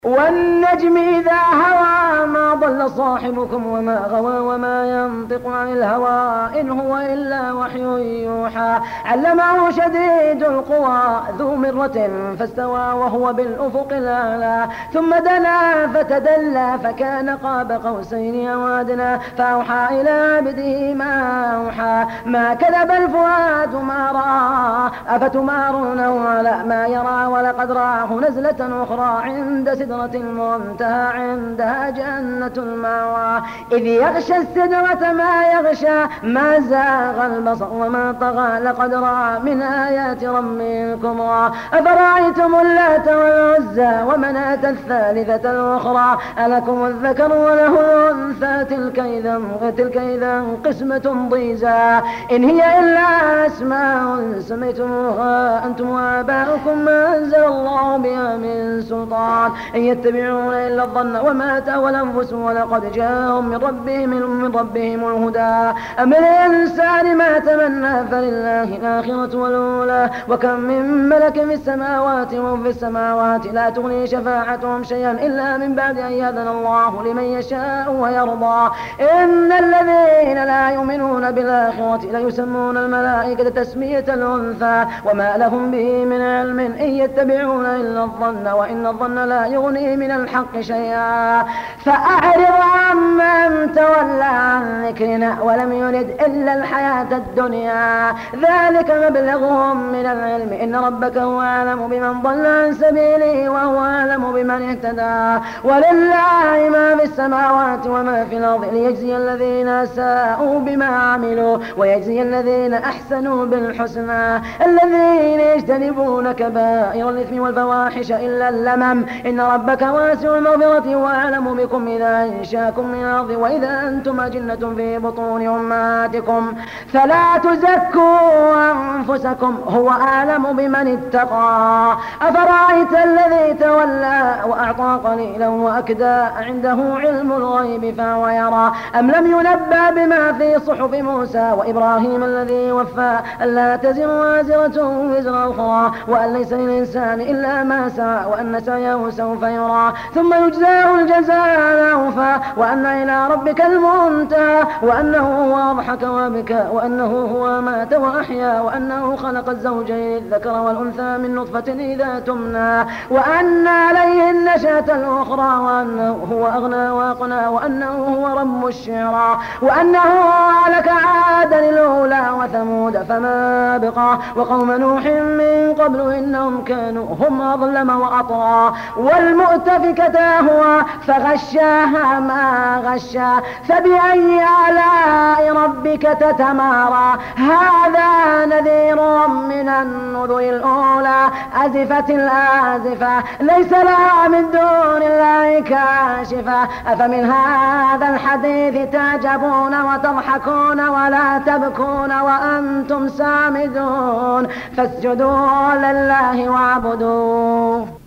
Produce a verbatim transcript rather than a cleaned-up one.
والنجم إذا هوى ما ضل صاحبكم وما غوى وما ينطق عن الهوى إن هو إلا وحي يوحى علمه شديد القوى ذو مرة فاستوى وهو بالأفق الأعلى ثم دنا فتدلى فكان قاب قوسين أو أدنى فأوحى إلى عبده ما أوحى ما كذب الفؤاد ما رأى أفتمارونه على ما يرى ولقد رآه نزلة أخرى عند سدرة المنتهى عندها جنة المأوى إذ يغشى السدرة ما يغشى ما زاغ البصر وما طغى لقد رأى من آيات ربكم أفرأيتم اللات والعزى ومناة الثالثة الأخرى ألكم الذكر وله الأنثى تلك إذا تلك إذا قسمة ضيزى إن هي إلا أسماء سميتموها أنتم وآباؤكم ما أنزل الله بها من سلطان إن يتبعون إلا الظن وما تهوى الأنفس ولقد جاءهم من ربهم من ربهم الهدى أم الإنسان ما تمنى فلله الآخرة والأولى وكم من ملك في السماوات وهم في السماوات لا تغني شفاعتهم شيئا إلا من بعد أن يأذن الله لمن يشاء ويرضى إن الذين لا يؤمنون بالآخرة ليسمون الملائكة تسمية الأنثى وما لهم به من علم إن يتبعون إلا الظن وإن الظن لا يغني من الحق شيئا فأعرض عمن تولى عن ذكرنا ولم يرد إلا الحياة الدنيا ذلك مبلغهم من العلم إن ربك هو أعلم بمن ضل عن سبيله وهو أعلم بمن اهتدى ولله ما في السماوات وما في الأرض ليجزي الذين ساءوا بما عملوا ويجزي الذين أحسنوا بالحسنى الذين يجتنبون كبائر الإثم والفواحش إلا اللمم إن ربك واسع المغفرة وأعلم بكم إذا أنشاكم من الأرض وإذا أنتم أجنة في بطون أمهاتكم فلا تزكوا أنفسكم هو أعلم بمن اتقى أفرأيت الذي تولى وأعطى قليلا وأكدى عنده علم الغيب فهو يرى أم لم ينبأ بما في صحف موسى وإبراهيم الذي وفى ألا تزر وازرة وزر أخرى وأن ليس للإنسان إلا ما سعى وأن سعيه سوف يرى ثم يجزاه الجزاء الأوفى وأن إلى ربك المنتهى وأنه هو أضحك وبكى وأنه هو مات وأحيا وأنه خلق الزوجين الذكر والأنثى من نطفة إذا تمنى وأن عليه النشأة الأخرى وأنه هو أغنى وأقنى وأنه هو رب الشعرى وأنه أهلك عادا الأولى وثمود فما بقى وقوم نوح من قبل إنهم كانوا هم أظلم وأطغى والمؤتفكة أهوى فغشاها ما غشا فبأي آلاء ربك تتمارى هذا نذير من النذر الأولى أزفت الآزفة ليس لها من دون الله كاشفة أفمن هذا الحديث تعجبون وتضحكون ولا تبكون وأنتم سامدون فاسجدوا لله واعبدوه